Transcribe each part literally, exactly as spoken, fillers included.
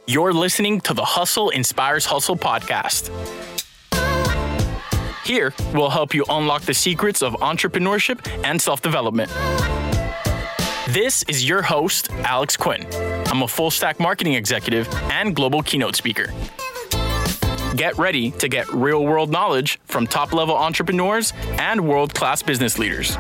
You're listening to the Hustle Inspires Hustle podcast. Here, we'll help you unlock the secrets of entrepreneurship and self-development. This is your host, Alex Quinn. I'm a full-stack marketing executive and global keynote speaker. Get ready to get real-world knowledge from top-level entrepreneurs and world-class business leaders.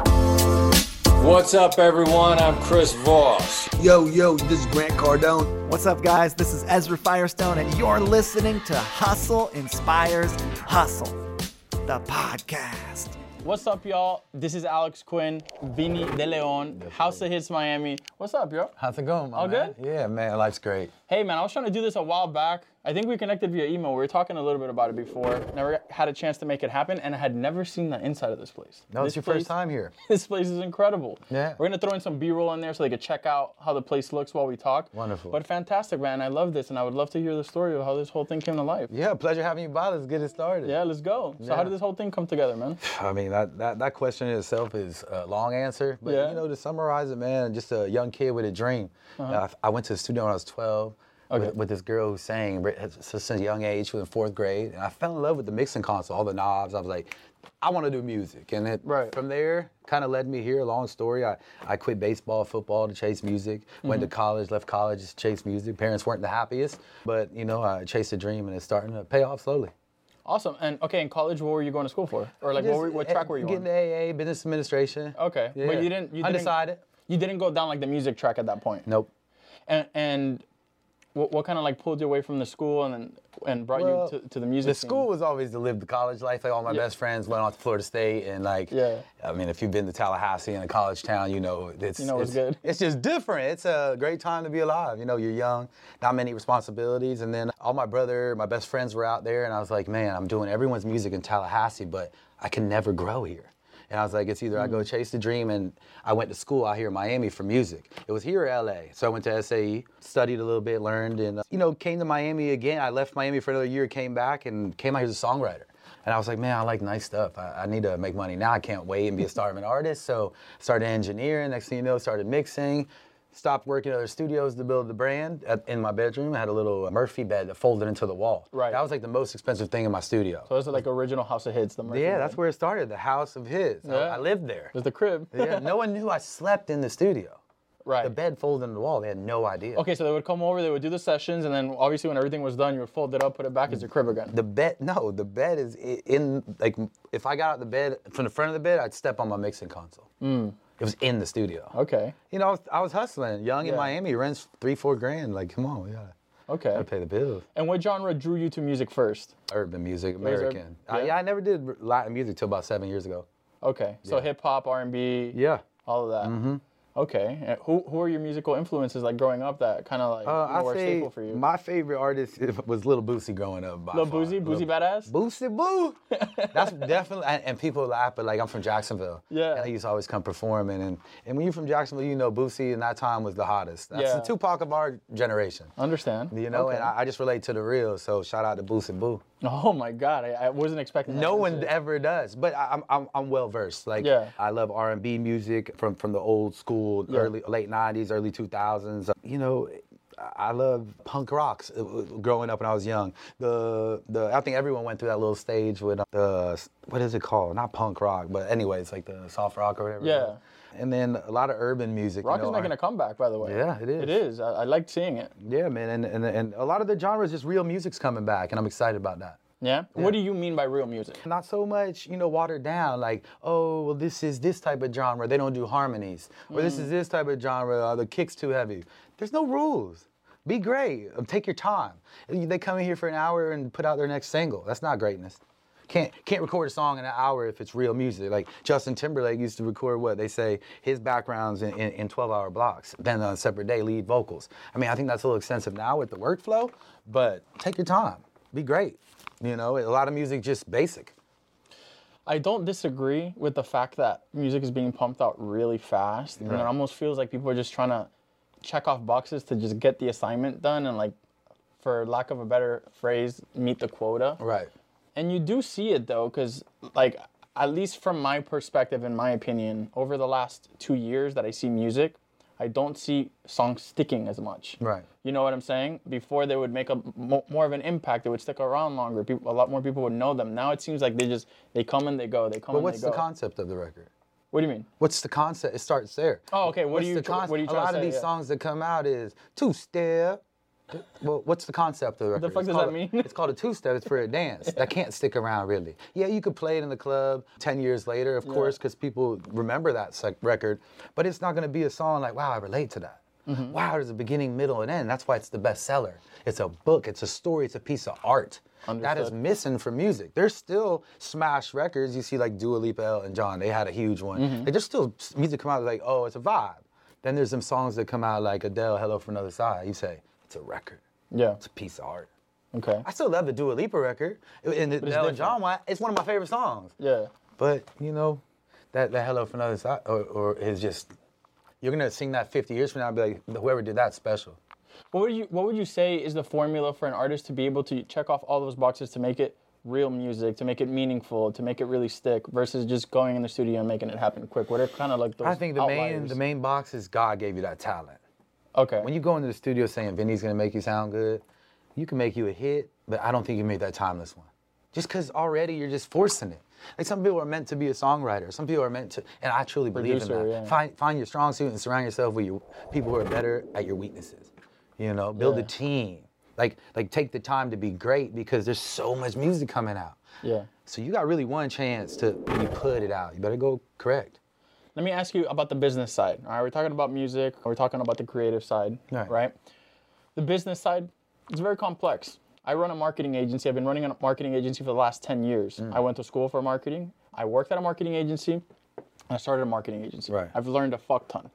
What's up, everyone? I'm Chris Voss. Yo, yo, this is Grant Cardone. What's up, guys? This is Ezra Firestone, and you're listening to Hustle Inspires Hustle, the podcast. What's up, y'all? This is Alex Quinn, Vinny De Leon, House of Hits Miami. What's up, yo? How's it going, my All man? good? Yeah, man, life's great. Hey, man, I was trying to do this a while back. I think we connected via email. We were talking a little bit about it before. Never had a chance to make it happen, and I had never seen the inside of this place. No, this it's your place, first time here. This place is incredible. Yeah. We're going to throw in some B-roll in there so they can check out how the place looks while we talk. Wonderful. But fantastic, man. I love this, and I would love to hear the story of how this whole thing came to life. Yeah, pleasure having you by. Let's get it started. Yeah, let's go. So Yeah. how did this whole thing come together, man? I mean, that, that, that question in itself is a long answer. But, Yeah. you know, to summarize it, man, just a young kid with a dream. Uh, I, I went to the studio when I was twelve. Okay. With, with this girl who sang since a young age. She was in fourth grade. And I fell in love with the mixing console, all the knobs. I was like, I want to do music. And it, Right. from there, kind of led me here. Long story. I, I quit baseball, football to chase music. Mm-hmm. Went to college, left college to chase music. Parents weren't the happiest. But, you know, I chased a dream, and it's starting to pay off slowly. Awesome. And okay, in college, what were you going to school for? Or like, Just, what, were, what track were you getting on? the A A, business administration. Okay, Yeah. but you didn't. You didn't. Undecided. You didn't go down like the music track at that point. Nope. And and what, what kind of like pulled you away from the school and then and brought Well, you to, to the music? The school was always to live the college life. Like all my Yeah. best friends went off to Florida State, and like, Yeah. I mean, if you've been to Tallahassee in a college town, you know it's You know it's it's good. It's just different. It's a great time to be alive. You know, you're young, not many responsibilities, and then all my brother, my best friends were out there, and I was like, man, I'm doing everyone's music in Tallahassee, but I can never grow here. And I was like, it's either I go chase the dream, and I went to school out here in Miami for music. It was here or L A. So I went to S A E, studied a little bit, learned, and, uh, you know, came to Miami again. I left Miami for another year, came back, and came out here as a songwriter. And I was like, man, I like nice stuff. I, I need to make money now. I can't wait and be a starving artist. So started engineering. Next thing you know, started mixing. Stopped working at other studios to build the brand. At, in my bedroom, I had a little Murphy bed that folded into the wall. Right. That was like the most expensive thing in my studio. So it's like original House of Hits. The Murphy Yeah, bed. that's where it started, the house of his. I- Yeah. I, lived there. It was the crib. Yeah, no one knew I slept in the studio. Right. The bed folded into the wall. They had no idea. Okay, so they would come over, they would do the sessions, and then obviously when everything was done, you would fold it up, put it back as your crib again. The bed, no, the bed is i- in, like, if I got out the bed, from the front of the bed, I'd step on my mixing console. Mm. It was in the studio. Okay. You know, I was, I was hustling. Young in Yeah. Miami, rents three, four grand. Like, come on, we gotta, Okay. gotta pay the bills. And what genre drew you to music first? Urban music, ur- American. Uh, yeah? yeah, I never did r- Latin music till about seven years ago. Okay. So Yeah. hip hop, R and B, Yeah. all of that. Mm-hmm. Okay. And who who are your musical influences like growing up that kind of like Uh, you know, were I a say staple for you? my favorite artist was Lil Boosie growing up. by Lil far. Boosie, Boosie Lil- Badass? Boosie Boo. That's definitely, and, and people laugh, but like I'm from Jacksonville. Yeah. And I used to always come performing, and and when you're from Jacksonville, you know Boosie in that time was the hottest. That's Yeah. the Tupac of our generation. Understand. You know, Okay. and I, I just relate to the real. So shout out to Boosie Boo. Oh my God, I, I wasn't expecting that. No one answer. ever does, but I, I'm I'm I'm well versed. Like Yeah. I love R and B music from from the old school, Yeah. early late nineties, early two thousands. You know, I love punk rocks uh, growing up when I was young. The the I think everyone went through that little stage with the what is it called? Not punk rock, but anyway, it's like the soft rock or whatever. Yeah. And then a lot of urban music. Rock you know, is making R- a comeback, by the way. Yeah, it is. It is. I, I liked seeing it. Yeah, man, and, and and a lot of the genres, just real music's coming back, and I'm excited about that. Yeah? What do you mean by real music? Not so much, you know, watered down, like, oh, well, this is this type of genre, they don't do harmonies. Or this is this type of genre, uh, the kick's too heavy. There's no rules. Be great, um, take your time. They come in here for an hour and put out their next single. That's not greatness. Can't can't record a song in an hour if it's real music. Like Justin Timberlake used to record what they say his backgrounds in, in, in twelve hour blocks, then on a separate day lead vocals. I mean, I think that's a little extensive now with the workflow, but take your time, be great. You know, a lot of music just basic. I don't disagree with the fact that music is being pumped out really fast, and it Right. almost feels like people are just trying to check off boxes to just get the assignment done and, like, for lack of a better phrase, meet the quota. Right. And you do see it though, because like at least from my perspective, in my opinion, over the last two years that I see music, I don't see songs sticking as much. Right. You know what I'm saying? Before they would make a mo- more of an impact, they would stick around longer. People, a lot more people would know them. Now it seems like they just they come and they go. They come But and what's they the go. concept of the record? What do you mean? What's the concept? It starts there. Oh, okay. What What's do you the tr- concept? what are you A trying to lot of say? these Yeah. songs that come out is two step. Well, what's the concept of the record? the fuck It's does called that a- mean? It's called a two-step. It's for a dance. That can't stick around, really. Yeah, you could play it in the club ten years later, of course, because people remember that sec- record. But it's not going to be a song like, wow, I relate to that. Mm-hmm. Wow, there's a beginning, middle, and end. That's why it's the bestseller. It's a book. It's a story. It's a piece of art. That is Understood. missing from music. There's still smash records. You see like Dua Lipa, Elton John. They had a huge one. Mm-hmm. Like, there's still s- music come out like, oh, it's a vibe. Then there's some songs that come out like Adele, Hello from Another Side. You say, it's a record. Yeah. It's a piece of art. Okay. I still love the Dua Lipa record. And the it's Elton different. John one, it's one of my favorite songs. Yeah. But, you know, that, that Hello from Another Side or, or is just, you're going to sing that fifty years from now and be like, whoever did that special. What would you What would you say is the formula for an artist to be able to check off all those boxes to make it real music, to make it meaningful, to make it really stick, versus just going in the studio and making it happen quick? What are kind of like those I think the main, outliers? the main box is God gave you that talent. Okay. When you go into the studio saying Vinny's gonna make you sound good, you can make you a hit, but I don't think you made that timeless one. Just because already you're just forcing it. Like some people are meant to be a songwriter. Some people are meant to, and I truly believe Producer, in that. yeah. Find find your strong suit and surround yourself with your people who are better at your weaknesses. You know, build Yeah. a team. Like like take the time to be great because there's so much music coming out. Yeah. So you got really one chance to when you put it out. You better go correct. Let me ask you about the business side. All right, we're talking about music. We're talking about the creative side, Right. right? The business side, it's very complex. I run a marketing agency. I've been running a marketing agency for the last ten years. Mm. I went to school for marketing. I worked at a marketing agency. I started a marketing agency. Right. I've learned a fuck ton.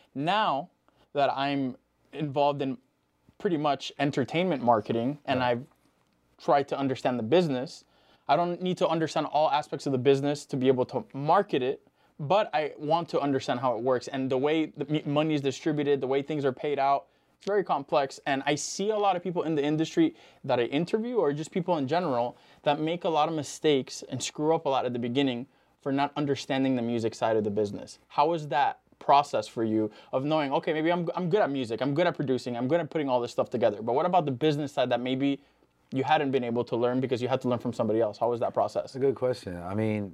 Now that I'm involved in pretty much entertainment marketing and I've tried to understand the business, I don't need to understand all aspects of the business to be able to market it, but I want to understand how it works and the way the m- money is distributed, the way things are paid out. It's very complex, and I see a lot of people in the industry that I interview, or just people in general, that make a lot of mistakes and screw up a lot at the beginning for not understanding the music side of the business. How is that process for you of knowing, okay, maybe I'm, I'm good at music, I'm good at producing, I'm good at putting all this stuff together, but what about the business side that maybe you hadn't been able to learn because you had to learn from somebody else? How was that process? That's a good question. I mean,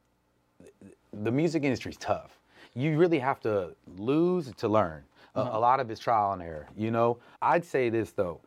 the music industry is tough. You really have to lose to learn. A, a lot of it's trial and error. You know, I'd say this though: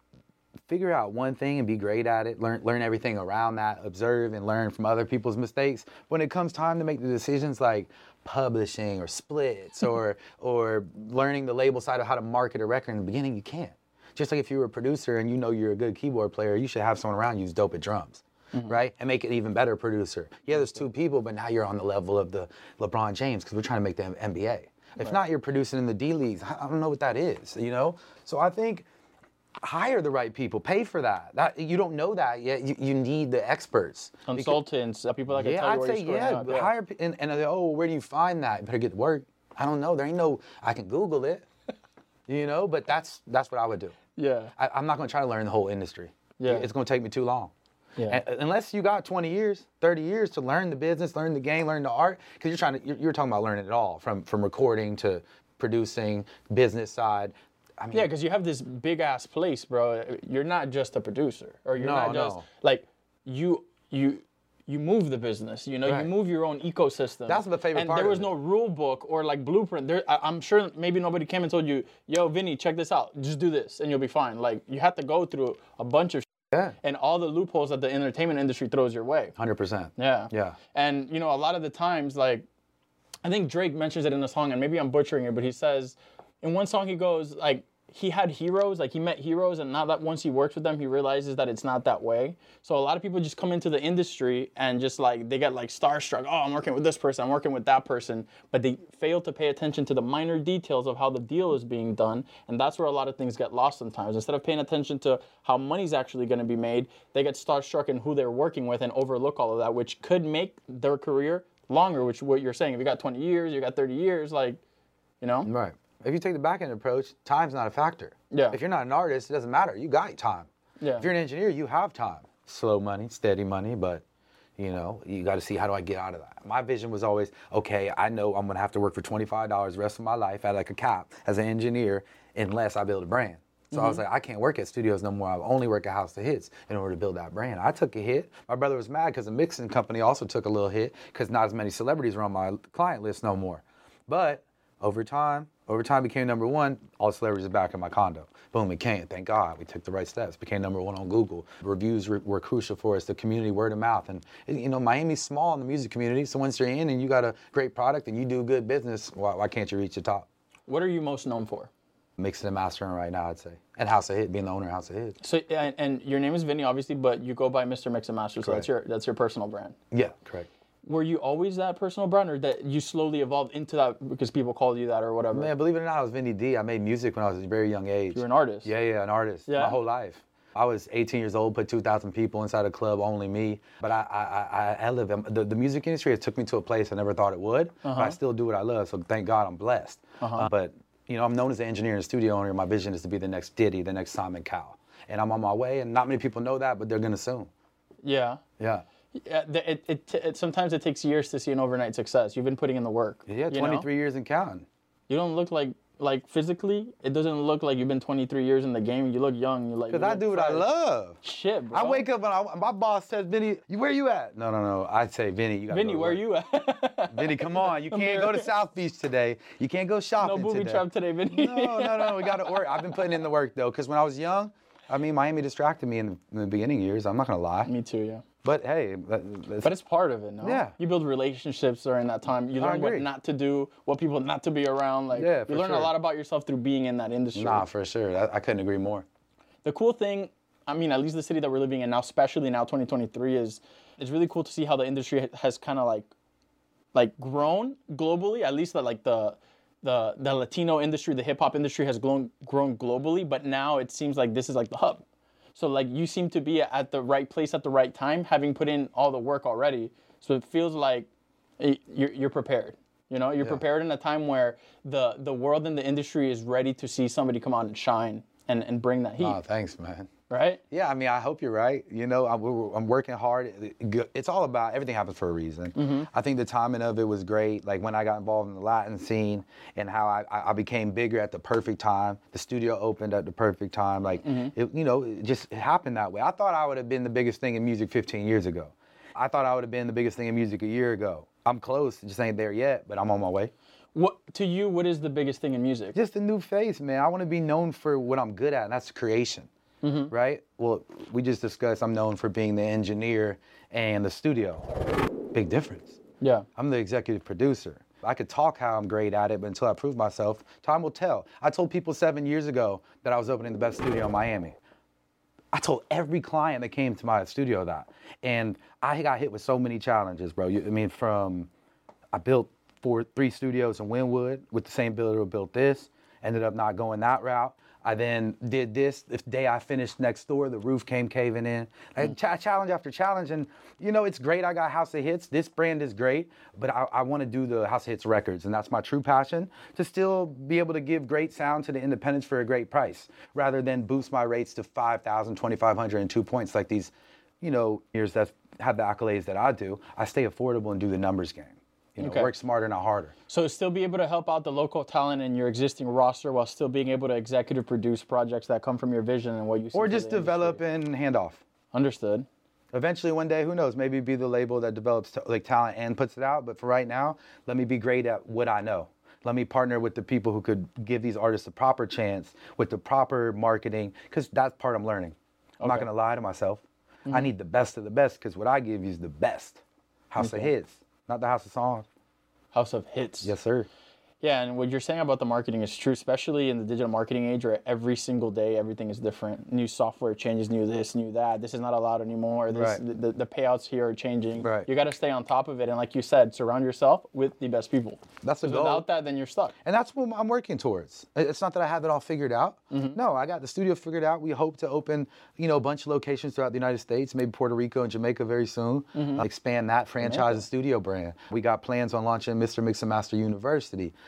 figure out one thing and be great at it. Learn, learn everything around that. Observe and learn from other people's mistakes. When it comes time to make the decisions like publishing or splits or or learning the label side of how to market a record in the beginning, you can't. Just like if you were a producer and you know you're a good keyboard player, you should have someone around you who's dope at drums. Mm-hmm. Right? And make it even better producer. Yeah, there's two people, but now you're on the level of the LeBron James because we're trying to make the N B A. If not, you're producing in the D leagues. I don't know what that is, you know? So I think hire the right people, pay for that. That you don't know that yet. You, you need the experts. Consultants, uh, people that can Yeah, tell you I'd where say you're yeah, screwing up. hire pe- and, and they're, oh, where do you find that? You better get to work. I don't know. There ain't no, I can Google it, you know, but that's that's what I would do. Yeah. I, I'm not gonna try to learn the whole industry. Yeah. It's gonna take me too long. Yeah. And, unless you got twenty years, thirty years to learn the business, learn the game, learn the art, because you're trying to, you're, you're talking about learning it all, from from recording to producing, business side. I mean, Yeah, because you have this big ass place, bro. You're not just a producer, or you're No, not just no. like you you you move the business. You know, Right. you move your own ecosystem. That's the favorite and part there of was it. no rule book or like blueprint. There, I, I'm sure maybe nobody came and told you, "Yo, Vinny, check this out. Just do this, and you'll be fine." Like you had to go through a bunch of Yeah. and all the loopholes that the entertainment industry throws your way. one hundred percent. Yeah. Yeah. And, you know, a lot of the times, like, I think Drake mentions it in a song, and maybe I'm butchering it, but he says, in one song he goes, like, he had heroes, like he met heroes, and now that once he works with them, he realizes that it's not that way. So a lot of people just come into the industry and just like, they get like starstruck. Oh, I'm working with this person, I'm working with that person. But they fail to pay attention to the minor details of how the deal is being done. And that's where a lot of things get lost sometimes. Instead of paying attention to how money's actually going to be made, they get starstruck in who they're working with and overlook all of that, which could make their career longer, which is what you're saying. If you got twenty years, you got thirty years, like, you know? Right. If you take the back end approach, time's not a factor. Yeah. If you're not an artist, it doesn't matter. You got time. Yeah. If you're an engineer, you have time. Slow money, steady money, but You know, you got to see, how do I get out of that? My vision was always, okay, I know I'm going to have to work for twenty-five dollars the rest of my life at like a cap as an engineer unless I build a brand. So I was like, I can't work at studios no more. I only work at House of Hits in order to build that brand. I took a hit. My brother was mad because the mixing company also took a little hit because not as many celebrities were on my client list no more. But over time, over time became number one. All the celebrities are back in my condo. Boom, it came. Thank God. We took the right steps. Became number one on Google. Reviews re- were crucial for us. The community, word of mouth. And, you know, Miami's small in the music community. So once you're in and you got a great product and you do good business, why, why can't you reach the top? What are you most known for? Mixing and mastering right now, I'd say. And House of Hit, being the owner of House of Hit. So, and, and your name is Vinny, obviously, but you go by Mister Mix and Master, so that's your that's your personal brand. Yeah, correct. Were you always that personal brand, or that you slowly evolved into that because people called you that or whatever? Man, believe it or not, I was Vinny D. I made music when I was at a very young age. You were an artist? Yeah, yeah, an artist. Yeah. My whole life. I was eighteen years old, put two thousand people inside a club, only me. But I, I, I, I live, the, the music industry has took me to a place I never thought it would, uh-huh. but I still do what I love, so thank God I'm blessed. Uh-huh. Uh, but, you know, I'm known as an engineer and studio owner. My vision is to be the next Diddy, the next Simon Cowell. And I'm on my way, and not many people know that, but they're gonna soon. Yeah. Yeah. Yeah, it, it, it, sometimes it takes years to see an overnight success. You've been putting in the work. Yeah, twenty-three you know? years and counting. You don't look like, like physically, it doesn't look like you've been twenty-three years in the game. You look young. You're like. Because I do what fresh. I love. Shit, bro. I wake up and I, my boss says, Vinny, you, where you at? No, no, no. I'd say, Vinny, you got to Vinny, go to where work. you at? Vinny, come on. You can't go to South Beach today. You can't go shopping today. No booby today. trap today, Vinny. No, no, no. We got to work. I've been putting in the work, though, because when I was young, I mean, Miami distracted me in the, in the beginning years. I'm not going to lie. Me too, yeah. But hey, that, but it's part of it, no? Yeah. You build relationships during that time. You learn what not to do, what people not to be around. Like, yeah, you learn sure. a lot about yourself through being in that industry. Nah, for sure. I, I couldn't agree more. The cool thing, I mean, at least the city that we're living in now, especially now twenty twenty-three, is it's really cool to see how the industry has kind of like, like grown globally. At least that like the, the the Latino industry, the hip hop industry has grown grown globally. But now it seems like this is like the hub. So like you seem to be at the right place at the right time, having put in all the work already. So it feels like you're, you're prepared. You know, you're yeah. prepared in a time where the the world and the industry is ready to see somebody come out and shine and, and bring that heat. Oh, thanks, man. Right? Yeah, I mean, I hope you're right. You know, I'm, I'm working hard. It's all about, everything happens for a reason. Mm-hmm. I think the timing of it was great. Like when I got involved in the Latin scene and how I, I became bigger at the perfect time. The studio opened at the perfect time. Like, mm-hmm. it, you know, it just it happened that way. I thought I would have been the biggest thing in music fifteen years ago. I thought I would have been the biggest thing in music a year ago. I'm close, just ain't there yet, but I'm on my way. What to you, what is the biggest thing in music? Just a new face, man. I want to be known for what I'm good at, and that's creation. Mm-hmm. Right? Well, we just discussed I'm known for being the engineer and the studio. Big difference. Yeah. I'm the executive producer. I could talk how I'm great at it, but until I prove myself, time will tell. I told people seven years ago that I was opening the best studio in Miami. I told every client that came to my studio that. And I got hit with so many challenges, bro. You, I mean, from, I built four, three studios in Wynwood with the same builder who built this, ended up not going that route. I then did this. The day I finished next door, the roof came caving in. Like, ch- challenge after challenge. And, you know, it's great I got House of Hits. This brand is great. But I, I want to do the House of Hits records. And that's my true passion, to still be able to give great sound to the independents for a great price, rather than boost my rates to five thousand, twenty-five hundred, and two points like these, you know, years that have the accolades that I do. I stay affordable and do the numbers game. You know, okay. Work smarter, not harder. So still be able to help out the local talent in your existing roster while still being able to executive produce projects that come from your vision and what you see. Or just develop industry. And hand off. Understood. Eventually, one day, who knows, maybe be the label that develops t- like talent and puts it out. But for right now, let me be great at what I know. Let me partner with the people who could give these artists a proper chance with the proper marketing, because that's part I'm learning. I'm okay. not going to lie to myself. Mm-hmm. I need the best of the best, because what I give you is the best. House okay. of Hits. Not the House of Songs. House of Hits. Yes, sir. Yeah, and what you're saying about the marketing is true, especially in the digital marketing age where every single day everything is different. New software changes, new this, new that. This is not allowed anymore. This, right. the, the payouts here are changing. Right. You got to stay on top of it. And like you said, surround yourself with the best people. That's the goal. Without that, then you're stuck. And that's what I'm working towards. It's not that I have it all figured out. Mm-hmm. No, I got the studio figured out. We hope to open, you know, a bunch of locations throughout the United States, maybe Puerto Rico and Jamaica very soon. Mm-hmm. Uh, expand that franchise and studio brand. We got plans on launching Mister Mix and Master University.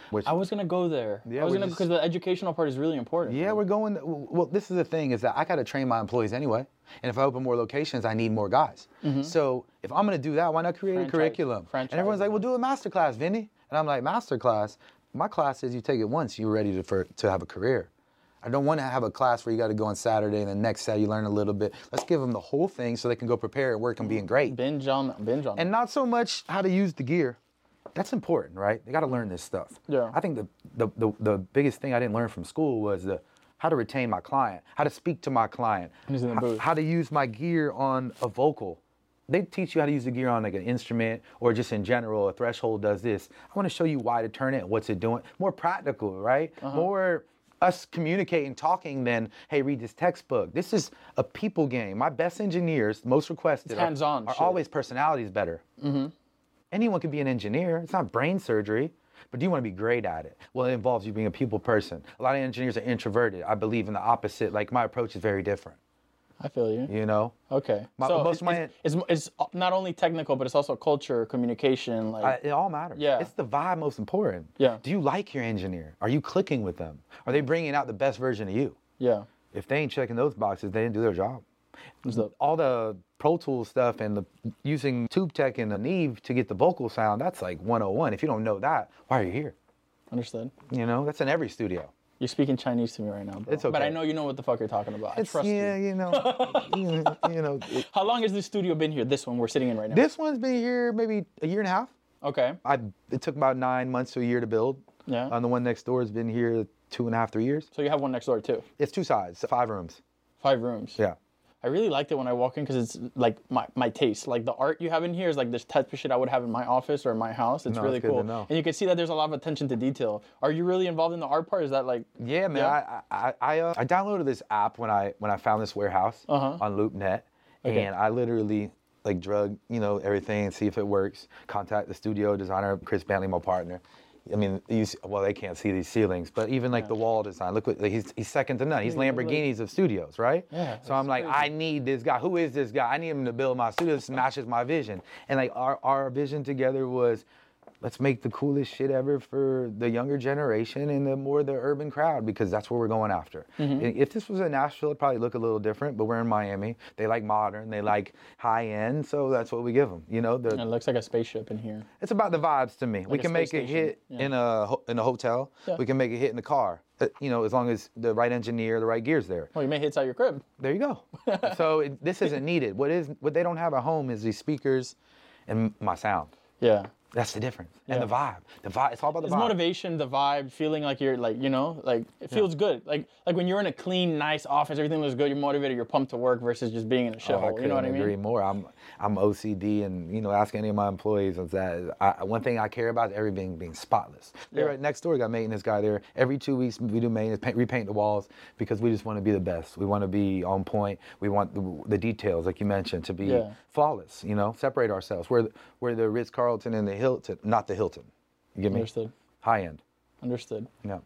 Which, I was gonna go there. Yeah, I was we're gonna just- because the educational part is really important. Yeah, we're going. Well, this is the thing is that I got to train my employees anyway, and if I open more locations, I need more guys. So if I'm going to do that, why not create Franchise- a curriculum? franchise. And everyone's like, "Well, do a master class, Vinny." And I'm like, "Master class? My class is you take it once, you're ready to for, to have a career. I don't want to have a class where you got to go on Saturday and the next Saturday you learn a little bit. Let's give them the whole thing so they can go prepare and work on being great. Binge on, binge on. And not so much how to use the gear. That's important, right? They got to learn this stuff. Yeah. I think the, the, the, the biggest thing I didn't learn from school was the how to retain my client, how to speak to my client, He's in the how, booth. how to use my gear on a vocal. They teach you how to use the gear on like an instrument or just in general, a threshold does this. I want to show you why to turn it and what's it doing. More practical, right? Uh-huh. More us communicating, talking than, hey, read this textbook. This is a people game. My best engineers, most requested, It's are- hands-on are, shit. always personalities better. Mm-hmm. Anyone can be an engineer. It's not brain surgery. But do you want to be great at it? Well, it involves you being a people person. A lot of engineers are introverted. I believe in the opposite. Like, my approach is very different, I feel you. you know? Okay. My- so most it's, of my- it's, it's, it's not only technical, but it's also culture, communication. Like, I, it all matters. Yeah. It's the vibe most important. Yeah. Do you like your engineer? Are you clicking with them? Are they bringing out the best version of you? yeah. If they ain't checking those boxes, they didn't do their job. So, All the Pro Tools stuff and the using TubeTech and the Neve to get the vocal sound, that's like one oh one. If you don't know that, why are you here? understood. You know, that's in every studio. You're speaking Chinese to me right now, bro. It's But I okay. know you know what the fuck you're talking about. I It's, trust yeah, you. you know, you, you know. it- How long has this studio been here? This one we're sitting in right now. this one's been here maybe a year and a half. Okay. I it took about nine months to a year to build. Yeah. And the one next door has been here two and a half, three years. So you have one next door too. It's two sides, five rooms. Five rooms. Yeah. I really liked it when I walk in because it's like my, my taste. Like the art you have in here is like this type of shit I would have in my office or in my house. It's No, really it's good to cool. know. And you can see that there's a lot of attention to detail. Are you really involved in the art part? Is that like Yeah, man. Yeah? I I I, uh, I downloaded this app when I when I found this warehouse Uh-huh. on LoopNet, Okay. and I literally like drug you know everything and see if it works. Contact the studio designer, Chris Bentley, my partner. I mean, these, well, they can't see these ceilings, but even like the wall design, look what, like, he's, he's second to none. He's Lamborghinis of studios, right? Yeah, So I'm like, I need this guy. Who is this guy? I need him to build my studio. This matches my vision. And like our, our vision together was, let's make the coolest shit ever for the younger generation and the more the urban crowd, because that's what we're going after. If this was in Nashville, it'd probably look a little different, but we're in Miami. They like modern, they like high end, so that's what we give them. You know, the, it looks like a spaceship in here. it's about the vibes to me. we a can make space a station. hit Yeah. in a ho- in a hotel. Yeah. We can make a hit in the car. Uh, You know, as long as the right engineer, the right gear's there. Well, you may hits out your crib. There you go. So it, this isn't needed. What is what they don't have at home is these speakers and my sound. Yeah. That's the difference. Yeah. And the vibe. The vibe. It's all about the It's vibe. motivation, the vibe, feeling like you're like, you know, like it feels good. Like like when you're in a clean, nice office, everything looks good, you're motivated, you're pumped to work versus just being in a Oh, I shithole. couldn't You know what I mean? agree more. I'm I'm O C D, and you know, ask any of my employees is that I, one thing I care about is everything being spotless. They're Yeah. right next door, we got a maintenance guy there. Every two weeks we do maintenance, paint, repaint the walls because we just want to be the best. We want to be on point. We want the, the details, like you mentioned, to be Yeah. flawless. You know, separate ourselves. We're the, we're the Ritz Carlton and the Hilton, not the Hilton. You get me? Understood. High end. Understood. Yeah.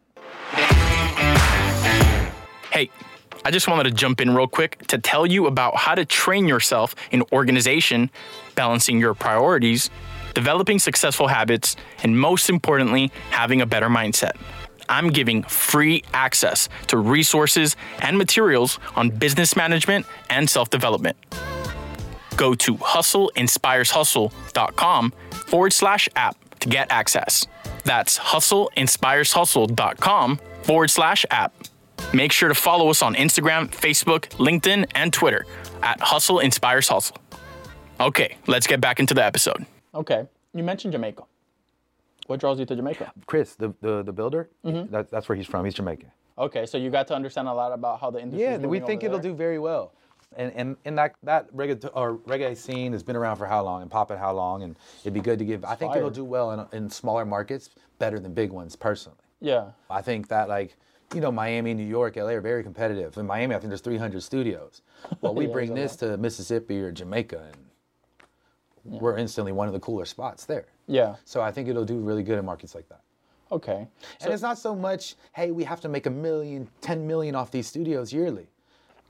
Hey, I just wanted to jump in real quick to tell you about how to train yourself in organization, balancing your priorities, developing successful habits, and most importantly, having a better mindset. I'm giving free access to resources and materials on business management and self-development. Go to hustleinspireshustle.com forward slash app to get access. That's hustleinspireshustle.com forward slash app. Make sure to follow us on Instagram, Facebook, LinkedIn, and Twitter at Hustle Inspires Hustle. Okay, let's get back into the episode. Okay, you mentioned Jamaica. What draws you to Jamaica? Chris, the the, the builder, Mm-hmm. that, that's where he's from. He's Jamaican. Okay, so you got to understand a lot about how the industry Yeah, is we moving think over it'll there? do very well. And and, and that that reggae or reggae scene has been around for how long and popping how long, and it'd be good to give. I think Fire. it'll do well in, in smaller markets better than big ones personally. Yeah, I think that like you know Miami, New York, L A are very competitive. In Miami, I think there's three hundred studios. Well, we Yeah, bring there's a this to Mississippi or Jamaica, and we're instantly one of the cooler spots there. yeah, So I think it'll do really good in markets like that. okay. So, And it's not so much, hey, we have to make a million, ten million off these studios yearly.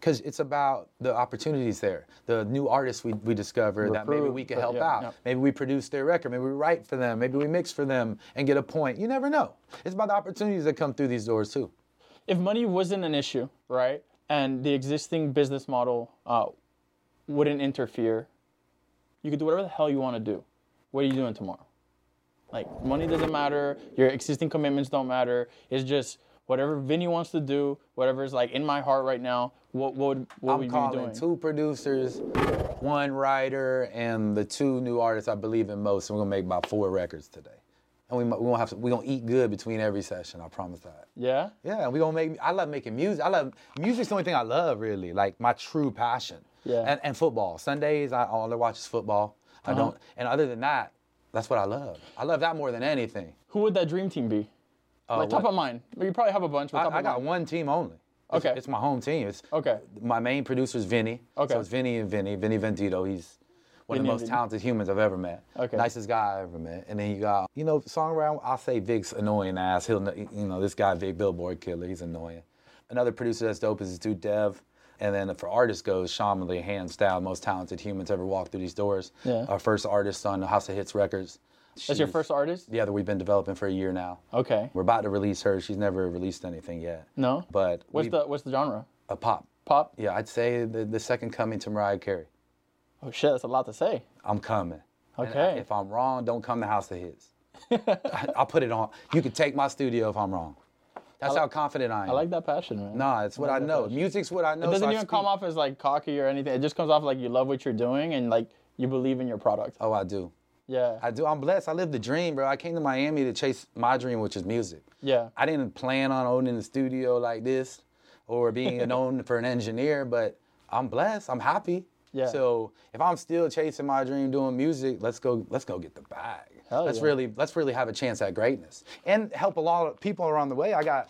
Because it's about the opportunities there, the new artists we, we discover that maybe we can help yeah, out. yeah. Maybe we produce their record, maybe we write for them, maybe we mix for them and get a point. You never know. It's about the opportunities that come through these doors too. If money wasn't an issue, right, and the existing business model uh, wouldn't interfere, you could do whatever the hell you want to do. What are you doing tomorrow? Like, money doesn't matter, your existing commitments don't matter. It's just whatever Vinny wants to do, whatever's like in my heart right now, what, what, would, what I'm would you calling be doing? two producers, one writer, and the two new artists I believe in most. And we're gonna make about four records today. And we we gonna have to, we gonna eat good between every session. I promise that. Yeah? Yeah, we gonna make. I love making music. I love music's the only thing I love really, like my true passion. Yeah. And, and football. Sundays I all I watch is football. I Uh-huh. don't. And other than that, that's what I love. I love that more than anything. Who would that dream team be? Uh, like, top what- of mind. Well, you probably have a bunch, but I, top I of got mind. one team only. It's, Okay. It's my home team. It's Okay. My main producer is Vinny. Okay. So it's Vinny and Vinny. Vinny Vendito. He's one Vinny of and the most Vinny. talented humans I've ever met. Okay. Nicest guy I ever met. And then you got, you know, songwriter, I'll say Vic's annoying ass. He'll, kn- you know, this guy, Vic, Billboard killer, he's annoying. Another producer that's dope is his dude Dev. And then for artists goes, Sean Lee, hands down, most talented humans ever walked through these doors. Yeah. Our first artist on House of Hits Records. That's your She's- first artist? Yeah, that we've been developing for a year now. Okay. We're about to release her. She's never released anything yet. No? But What's we- the what's the genre? a pop. Pop? Yeah, I'd say the, the second coming to Mariah Carey. Oh shit, that's a lot to say. I'm coming. And Okay. I- if I'm wrong, don't come to House of His. I, I'll put it on. You can take my studio if I'm wrong. That's I how li- confident I am. I like that passion, man. Nah, it's what I, like that know. passion. Music's what I know. It doesn't so I even come speak. off as like cocky or anything. It just comes off like you love what you're doing and like you believe in your product. Oh, I do. Yeah. I do. I'm blessed. I live the dream, bro. I came to Miami to chase my dream, which is music. Yeah. I didn't plan on owning a studio like this or being known for an engineer, but I'm blessed. I'm happy. Yeah. So if I'm still chasing my dream doing music, let's go. Let's go get the bag. Hell let's yeah. really let's really have a chance at greatness and help a lot of people around the way. I got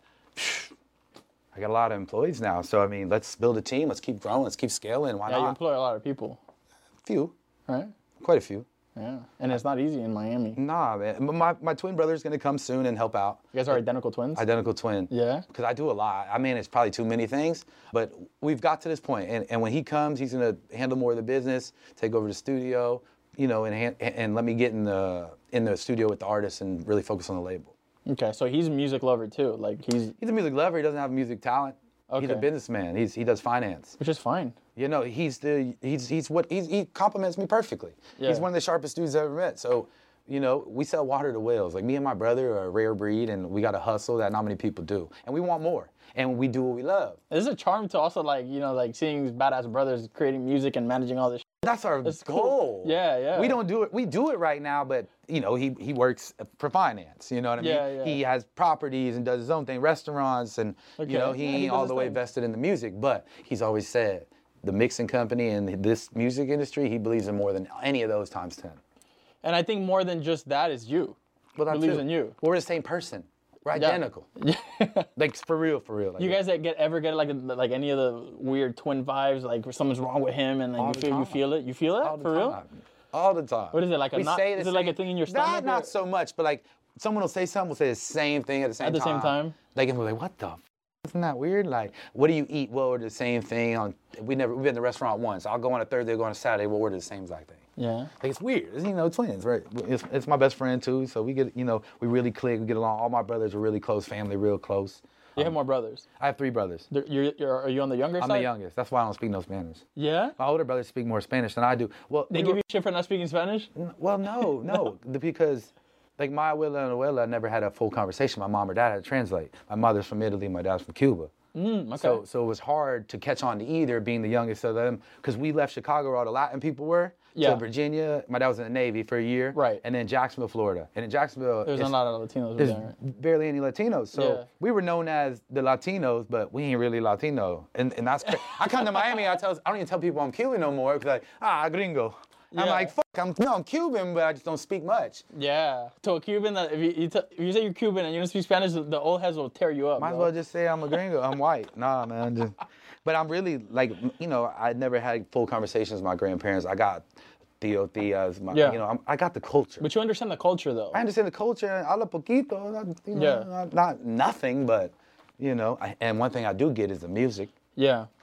I got a lot of employees now, so I mean, let's build a team. Let's keep growing. Let's keep scaling. Why Yeah, you not? employ a lot of people, few, right? quite a few. Yeah. And it's not easy in Miami. You Nah, man. My my twin brother's gonna come soon and help out. guys are identical twins? Identical twin. Yeah? Because I do a lot. I manage probably too many things, but we've got to this point. And, and when he comes, he's gonna handle more of the business, take over the studio, you know, and hand, and let me get in the in the studio with the artists and really focus on the label. Okay, so he's a music lover too. Like he's He's a music lover. He doesn't have music talent. He's a Okay. businessman. He's he does finance. which is fine. You know, he's the he's he's what he's, he compliments me perfectly. Yeah. He's one of the sharpest dudes I've ever met. So, you know, we sell water to whales. Like me and my brother are a rare breed, and we got a hustle that not many people do, and we want more, and we do what we love. There's a charm to also like, you know, like seeing these badass brothers creating music and managing all this shit. That's our That's goal. cool. Yeah, yeah. We don't do it. We do it right now, but you know, he he works for finance. You know what I mean? Yeah, yeah. He has properties and does his own thing, restaurants, and Okay. you know, he Yeah, he ain't does all his the way thing. vested in the music. But he's always said the mixing company and this music industry, he believes in more than any of those times ten. And I think more than just that is you. Well, that believes too. in you. We're the same person. We're Yeah. identical. Like for real, for real. Like, You guys that get ever get like like any of the weird twin vibes, like something's wrong with him and like All you the feel you time. feel it? You feel it? all the For real? time. All the time. What is it, like a We knot- say the is it like a same- thing in your Nah, stomach or- not so much, but like someone will say something, will say the same thing at the same At the time. same time? Like, and we're like, what the f-? Isn't that weird? Like, what do you eat? We'll order the same thing. On we never we've been to the restaurant once. I'll go on a Thursday, go on a Saturday. We'll order the same exact thing. Yeah. Like it's weird. It's, you know, twins, right? It's, it's my best friend too, so we get, you know, we really click. We get along. All my brothers are really close. Family, real close. You have more brothers. I have three brothers. They're- You're, you're, are you on the younger I'm side? the youngest. That's why I don't speak no Spanish. Yeah? My older brothers speak more Spanish than I do. Well, They we give were- you shit for not speaking Spanish? Well, no, no, the- because like my abuela and abuela never had a full conversation. My mom or dad had to translate. My mother's from Italy, my dad's from Cuba. Mm, okay. So, so it was hard to catch on to either, being the youngest of them, because we left Chicago where all the Latin people were, Yeah. to Virginia. My dad was in the Navy for a year, Right. and then Jacksonville, Florida. And in Jacksonville, There's it's- not a lot of Latinos there's there. Right? barely any Latinos. So Yeah. we were known as the Latinos, but we ain't really Latino. And, and that's cra- I come to Miami, I tell I don't even tell people I'm Cuban no more, because like, ah, gringo. I'm Yeah. like, fuck, I'm, no, I'm Cuban, but I just don't speak much. Yeah. To a Cuban, that if you, you t- if you say you're Cuban and you don't speak Spanish, the old heads will tear you up. Might as bro. well just say I'm a gringo. I'm white. Nah, man. Just, but I'm really like, you know, I never had full conversations with my grandparents. I got Tio, Tias. My, Yeah. You know, I'm, I got the culture. But you understand the culture, though. I understand the culture. Habla poquito. Not, you know, Yeah. not, not nothing, but you know. I, and one thing I do get is the music. Yeah.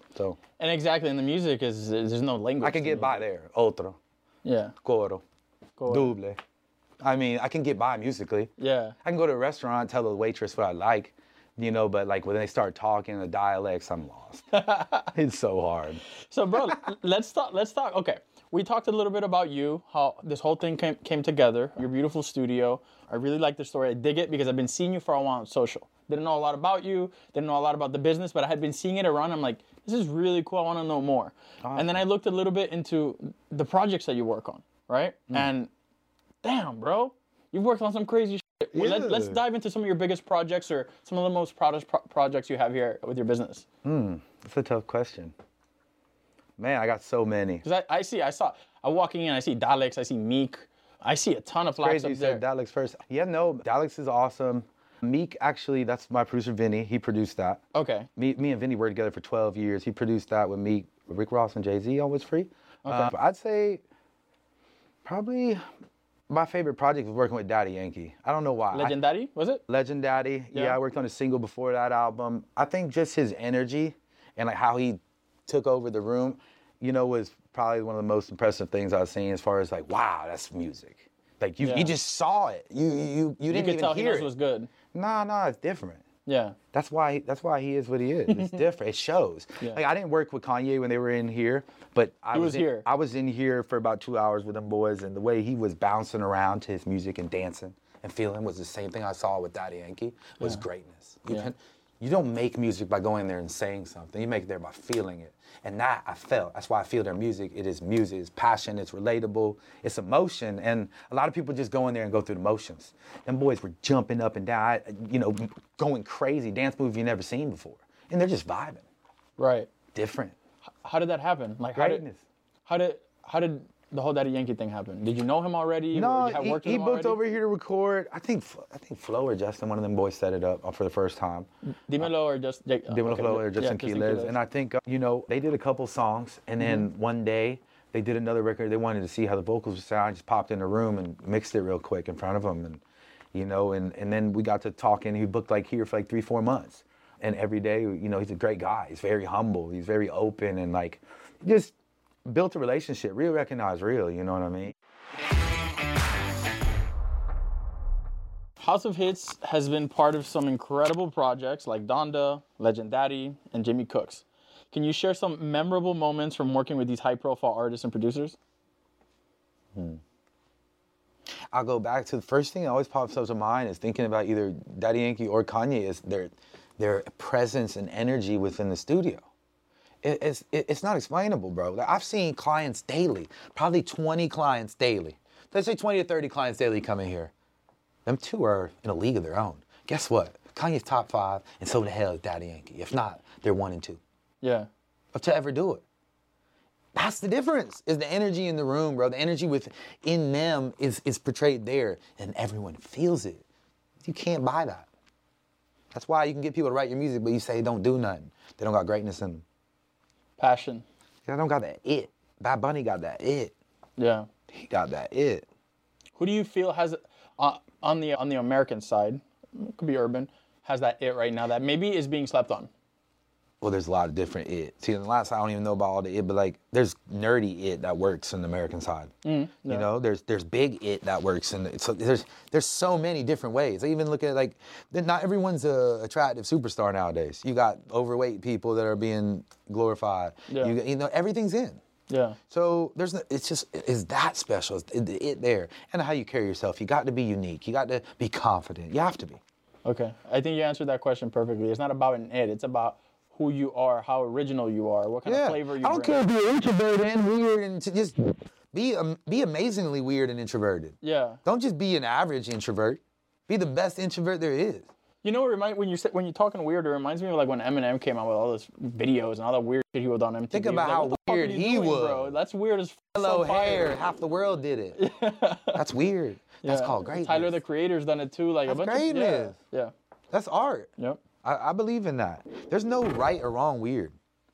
So. And exactly, and the music is, there's no language. I can get by there. Otro. Yeah. Coro. Coro. Double. I mean, I can get by musically. Yeah. I can go to a restaurant, tell the waitress what I like, you know, but like when they start talking the dialects, I'm lost. It's so hard. So, bro, let's talk. Let's talk. Okay, we talked a little bit about you, how this whole thing came, came together. Your beautiful studio. I really like the story. I dig it because I've been seeing you for a while on social. Didn't know a lot about you. Didn't know a lot about the business, but I had been seeing it around. I'm like, this is really cool. I want to know more. Awesome. And then I looked a little bit into the projects that you work on, right? Mm. And damn, bro, you've worked on some crazy shit. Well, yeah. let, let's dive into some of your biggest projects or some of the most proudest pro- projects you have here with your business. Hmm, that's a tough question. Man, I got so many. Because I, I see, I saw, I'm walking in, I see Daleks, I see Meek. I see a ton of flags up you there. Said Daleks first. Yeah, no, Daleks is awesome. Meek, actually, that's my producer, Vinny. He produced that. Okay. Me, me and Vinny worked together for twelve years. He produced that with Meek, Rick Ross, and Jay-Z on What's Free. Okay. Uh, I'd say probably my favorite project was working with Daddy Yankee. I don't know why. Legendary, was it? Legendary. Yeah. yeah, I worked on a single before that album. I think just his energy and like how he took over the room, you know, was probably one of the most impressive things I've seen as far as like, wow, that's music. Like you, yeah. you just saw it. You, you, you didn't you could even tell hear he knows it. was good. Nah, nah, it's different. Yeah. That's why. That's why he is what he is. It's different. It shows. Yeah. Like I didn't work with Kanye when they were in here, but I he was, was in, here. I was in here for about two hours with them boys, and the way he was bouncing around to his music and dancing and feeling was the same thing I saw with Daddy Yankee. Was yeah. greatness. You, yeah. can, you don't make music by going there and saying something. You make it there by feeling it. And that I felt. That's why I feel their music. It is music. It's passion. It's relatable. It's emotion. And a lot of people just go in there and go through the motions. Them boys were jumping up and down, you know, going crazy. Dance moves you never seen before. And they're just vibing. Right. Different. How did that happen? Like Greatness. How did, how did, how did the whole Daddy Yankee thing happen? Did you know him already? No, or you have he, worked with he him booked already? over here to record. I think I think Flo or Justin, one of them boys, set it up for the first time. Dimelo or just Jake? Uh, Dimelo okay. Flo or Justin yeah, Quiles. And I think, uh, you know, they did a couple songs, and then mm-hmm. one day they did another record. They wanted to see how the vocals would sound. I just popped in the room and mixed it real quick in front of them, and you know, and, and then we got to talking. He booked like here for like three, four months, and every day, you know, he's a great guy. He's very humble. He's very open, and like, just built a relationship. Real recognize real. You know what I mean? House of Hits has been part of some incredible projects like Donda, Legendary, and Jimmy Cooks. Can you share some memorable moments from working with these high-profile artists and producers? Hmm. I'll go back to the first thing that always pops up to mind is thinking about either Daddy Yankee or Kanye is their their presence and energy within the studio. It, it's it, it's not explainable, bro. Like, I've seen clients daily, probably twenty clients daily. Let's say twenty to thirty clients daily come in here. Them two are in a league of their own. Guess what? Kanye's top five, and so the hell is Daddy Yankee. If not, they're one and two. Yeah. To ever do it. That's the difference, is the energy in the room, bro. The energy within them is, is portrayed there, and everyone feels it. You can't buy that. That's why you can get people to write your music, but you say don't do nothing. They don't got greatness in them. Passion. They don't got that it. Bad Bunny got that it. Yeah. He got that it. Who do you feel has, uh, on the on the American side, it could be urban, has that it right now that maybe is being slept on? Well, there's a lot of different it. See, in the last, I don't even know about all the it, but like, there's nerdy it that works on the American side. Mm, yeah. You know, there's there's big it that works, and so there's there's so many different ways. I even look at like, not everyone's a attractive superstar nowadays. You got overweight people that are being glorified. Yeah. You, you know, everything's in. Yeah. So there's no, it's just, it's that special. It's it, it there, and how you carry yourself. You got to be unique. You got to be confident. You have to be. Okay, I think you answered that question perfectly. It's not about an it. It's about who you are, how original you are, what kind yeah. of flavor you I don't bring. care if you're introverted and weird, and to just be um, be amazingly weird and introverted. Yeah. Don't just be an average introvert. Be the best introvert there is. You know what remind when you say, when you're talking weird, it reminds me of like when Eminem came out with all those videos and all that weird shit he was on M T V. Think about like, how weird he doing, was. Bro? That's weird as f- Hello so hair, half the world did it. Yeah. That's weird. That's yeah. called greatness. Tyler the Creator's done it too. Like That's a bunch greatness. of yeah. yeah. That's art. Yep. I, I believe in that. There's no right or wrong weird.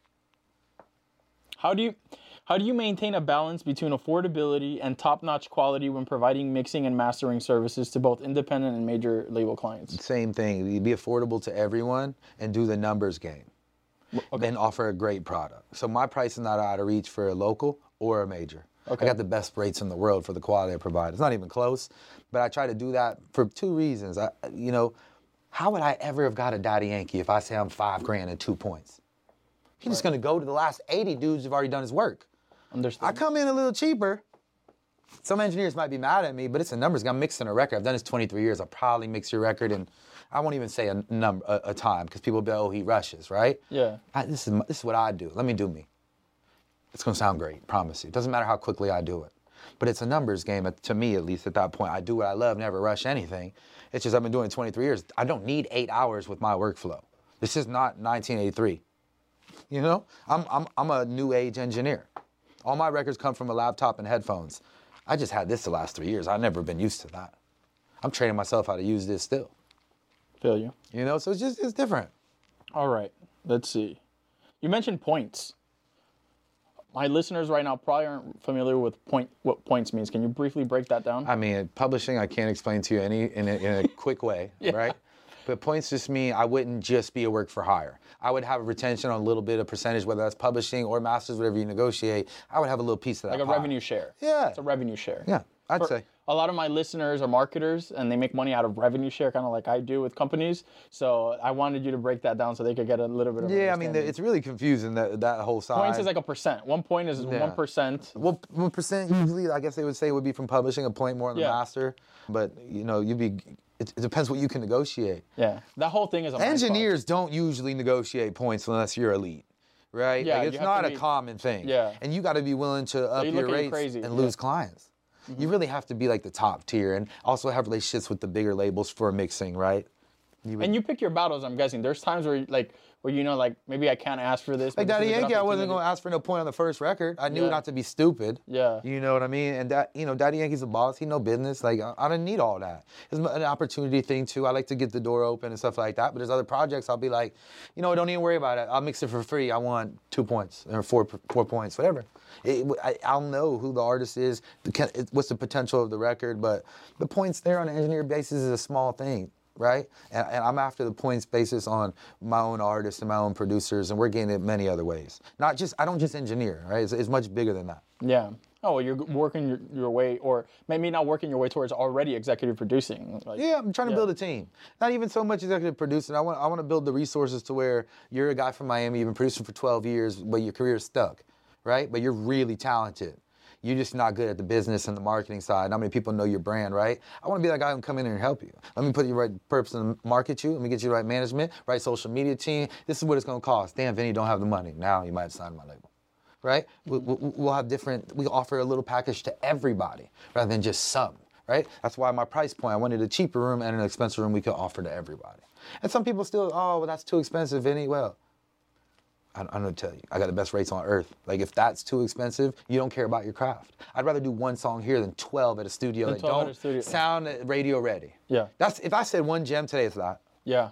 How do you how do you maintain a balance between affordability and top-notch quality when providing mixing and mastering services to both independent and major label clients? Same thing. Be affordable to everyone and do the numbers game. okay. then offer a great product. So my price is not out of reach for a local or a major. Okay. I got the best rates in the world for the quality I provide. It's not even close, but I try to do that for two reasons. I, you know, how would I ever have got a Daddy Yankee if I say I'm five grand and two points? He's right. just gonna go to the last eighty dudes who've already done his work. Understood. I come in a little cheaper. Some engineers might be mad at me, but it's a numbers game. I'm mixing a record. I've done this twenty-three years. I'll probably mix your record in, I won't even say a number, a, a time, because people will be, oh, he rushes, right? Yeah. I, this is this is what I do. Let me do me. It's gonna sound great, promise you. It doesn't matter how quickly I do it. But it's a numbers game, to me at least at that point. I do what I love, never rush anything. It's just I've been doing it twenty-three years. I don't need eight hours with my workflow. This is not nineteen eighty-three. You know, I'm, I'm, I'm a new age engineer. All my records come from a laptop and headphones. I just had this the last three years. I've never been used to that. I'm training myself how to use this still. Feel you. You know, so it's just, it's different. All right, let's see. You mentioned points. My listeners right now probably aren't familiar with point what points means. Can you briefly break that down? I mean, publishing, I can't explain to you any in a, in a quick way, yeah. right? But points just mean I wouldn't just be a work for hire. I would have a retention on a little bit of percentage, whether that's publishing or masters, whatever you negotiate. I would have a little piece of that. Like a pie. revenue share. Yeah. It's a revenue share. Yeah, I'd For, say. A lot of my listeners are marketers, and they make money out of revenue share, kind of like I do with companies. So I wanted you to break that down so they could get a little bit of Yeah, I mean, it's really confusing, that that whole side. Points is like a percent. One point is yeah. one percent. Well, one percent usually, I guess they would say, would be from publishing, a point more on the yeah. master. But, you know, you'd be... It, it depends what you can negotiate. Yeah, that whole thing is a Engineers don't usually negotiate points unless you're elite, right? Yeah, like, it's not a be, common thing. Yeah. And you got to be willing to up your rates crazy. and yeah. lose clients. Mm-hmm. You really have to be like the top tier and also have relationships with the bigger labels for mixing, right? You would, and you pick your battles, I'm guessing. There's times where, like, where you know, like, maybe I can't ask for this. Like Daddy Yankee, I wasn't going to ask for no point on the first record. I knew yeah. not to be stupid. Yeah. You know what I mean? And that, you know, Daddy Yankee's a boss. He know business. Like, I, I didn't need all that. It's an opportunity thing, too. I like to get the door open and stuff like that. But there's other projects I'll be like, you know, don't even worry about it. I'll mix it for free. I want two points or four four points, whatever. It, I, I'll know who the artist is, the, what's the potential of the record. But the points there on an engineer basis is a small thing. Right? And, and I'm after the points basis on my own artists and my own producers, and we're getting it many other ways. Not just, I don't just engineer, right? It's, it's much bigger than that. Yeah. Oh, well, you're working your, your way, or maybe not working your way towards already executive producing. Like, yeah, I'm trying to yeah. build a team. Not even so much executive producing. I want, I want to build the resources to where you're a guy from Miami, you've been producing for twelve years, but your career's stuck, right? But you're really talented. You're just not good at the business and the marketing side. Not many people know your brand, right? I want to be that guy who can come in and help you. Let me put you right purpose and market you. Let me get you the right management, right social media team. This is what it's going to cost. Damn, Vinny don't have the money. Now you might sign my label, right? We'll, we'll have different, we offer a little package to everybody rather than just some, right? That's why my price point, I wanted a cheaper room and an expensive room we could offer to everybody. And some people still, oh, well, that's too expensive, Vinny. Well, I'm going to tell you, I got the best rates on earth. Like, if that's too expensive, you don't care about your craft. I'd rather do one song here than twelve at a studio that don't studio. sound radio ready. Yeah. That's if I said one gem today, it's that. Yeah.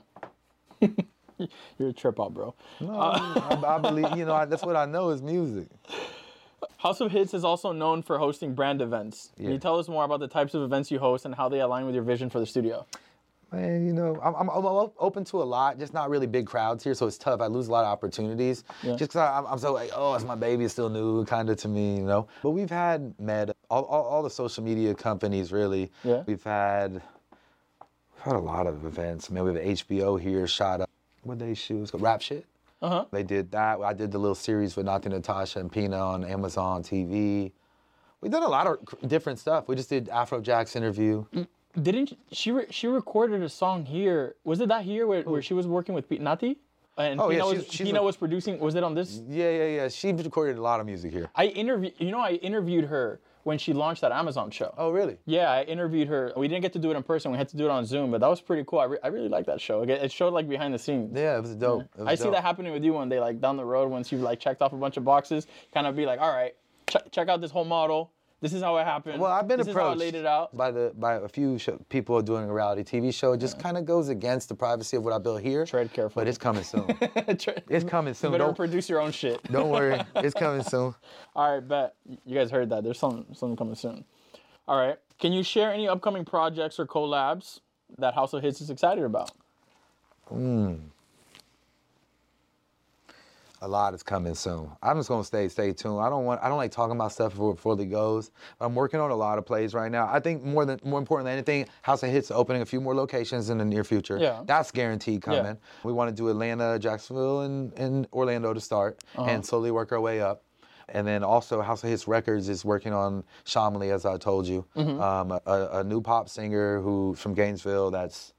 You're a trip out, bro. No, uh, I, I believe, you know, I, that's what I know is music. House of Hits is also known for hosting brand events. Yeah. Can you tell us more about the types of events you host and how they align with your vision for the studio? Man, you know, I'm, I'm, I'm open to a lot, just not really big crowds here, so it's tough. I lose a lot of opportunities. Yeah. Just because I'm, I'm so like, oh, it's my baby, it's still new, kind of to me, you know. But we've had Meta, all, all, all the social media companies, really. Yeah. We've had, we've had a lot of events. I mean, we have H B O here, shot up, what they shoot? It's called Rap Shit. Uh-huh. They did that. I did the little series with Nati Natasha and Pina on Amazon T V. We've done a lot of different stuff. We just did Afrojack's interview. Mm. Didn't she? Re- she recorded a song here. Was it that here where, where she was working with Pete Nati? And oh, Pina, yeah, was, she's, she's Pina a, was producing. Was it on this? Yeah, yeah, yeah. She recorded a lot of music here. I interviewed. You know, I interviewed her when she launched that Amazon show. Oh, really? Yeah, I interviewed her. We didn't get to do it in person. We had to do it on Zoom, but that was pretty cool. I, re- I really liked that show. It showed like behind the scenes. Yeah, it was dope. Yeah. It was I see dope. that happening with you one day, like down the road, once you've like checked off a bunch of boxes, kind of be like, all right, ch- check out this whole model. This is how it happened. Well, I've been this approached is how I laid it out. by the by a few sh- people doing a reality T V show. It just yeah. kind of goes against the privacy of what I built here. Tread careful. But it's coming soon. It's coming soon. You better don't produce your own shit. Don't worry. It's coming soon. All right, bet. You guys heard that. There's some, something coming soon. All right. Can you share any upcoming projects or collabs that House of Hits is excited about? Hmm. A lot is coming soon. I'm just gonna stay stay tuned. I don't want I don't like talking about stuff before it fully goes. I'm working on a lot of plays right now. I think more than more important than anything, House of Hits opening a few more locations in the near future. Yeah. That's guaranteed coming. Yeah. We want to do Atlanta, Jacksonville, and, and Orlando to start, Uh-huh. and slowly work our way up. And then also House of Hits Records is working on Shamali, as I told you, Mm-hmm. um, a, a new pop singer who from Gainesville. That's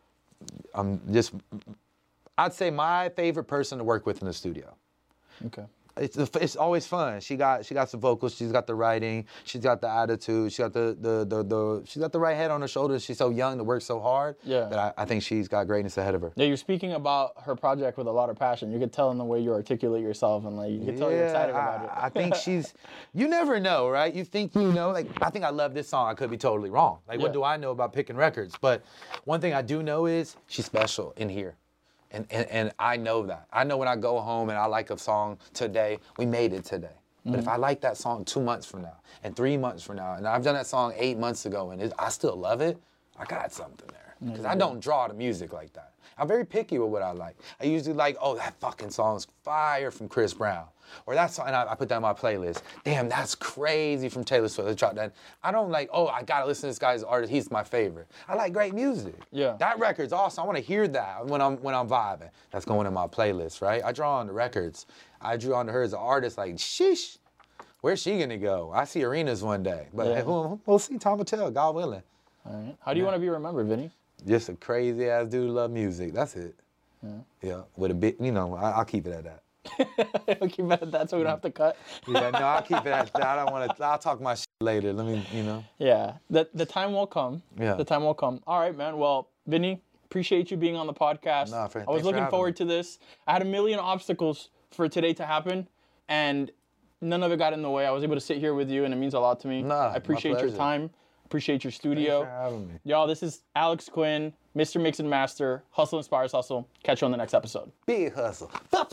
I'm just. I'd say my favorite person to work with in the studio. Okay. It's it's always fun. She got she got some vocals. She's got the writing. She's got the attitude. She got the the the, the she's got the right head on her shoulders. She's so young to work so hard. Yeah. That I, I think she's got greatness ahead of her. Yeah, you're speaking about her project with a lot of passion. You could tell in the way you articulate yourself, and like you can tell you're excited about it. I, I think she's. You never know, right? You think you know. Like I think I love this song. I could be totally wrong. Like Yeah. what do I know about picking records? But one thing I do know is she's special in here. And, and and I know that. I know when I go home and I like a song today, we made it today. But Mm-hmm. if I like that song two months from now and three months from now, and I've done that song eight months ago and it, I still love it, I got something there. Because I don't draw to music like that. I'm very picky with what I like. I usually like, oh, that fucking song's fire from Chris Brown. Or that song, and I, I put that in my playlist. Damn, that's crazy from Taylor Swift. Let's drop that. I don't like, oh, I gotta listen to this guy's artist. He's my favorite. I like great music. Yeah. That record's awesome. I want to hear that when I'm when I'm vibing. That's going in my playlist, right? I draw on the records. I drew onto her as an artist. Like, sheesh, where's she gonna go? I see arenas one day, but Yeah. hey, we'll, we'll see. Time will tell. God willing. All right. How do you want to be remembered, Vinny? Just a crazy ass dude who love music. That's it. Yeah. Yeah. With a bit, you know, I, I'll keep it at that. Okay, but that's so we don't have to cut. Yeah, no, I'll keep it at that. I don't want to. I'll talk my shit later. Let me, you know. Yeah, the the time will come. Yeah. The time will come. All right, man. Well, Vinny, appreciate you being on the podcast. Nah, for- I was thanks for looking having forward me. to this. I had a million obstacles for today to happen, and none of it got in the way. I was able to sit here with you, and it means a lot to me. Nah, I my appreciate your pleasure. time. Appreciate your studio. Thanks for having me. Y'all, this is Alex Quinn, Mister Mix and Master. Hustle inspires hustle. Catch you on the next episode. Big hustle.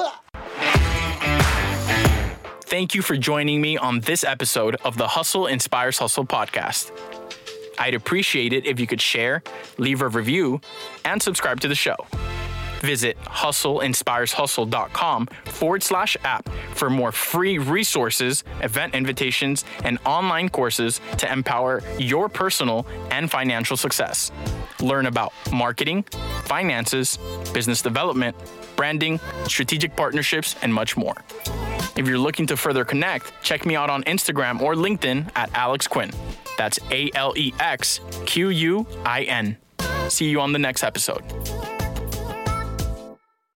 Thank you for joining me on this episode of the Hustle Inspires Hustle podcast. I'd appreciate it if you could share, leave a review, and subscribe to the show. Visit hustleinspireshustle.com forward slash app for more free resources, event invitations, and online courses to empower your personal and financial success. Learn about marketing, finances, business development, branding, strategic partnerships, and much more. If you're looking to further connect, check me out on Instagram or LinkedIn at Alex Quinn. That's A L E X Q U I N. See you on the next episode.